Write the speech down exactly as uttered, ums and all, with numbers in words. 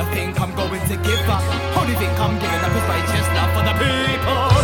you think I'm going to give up? Only think I'm giving up is righteous love for the people.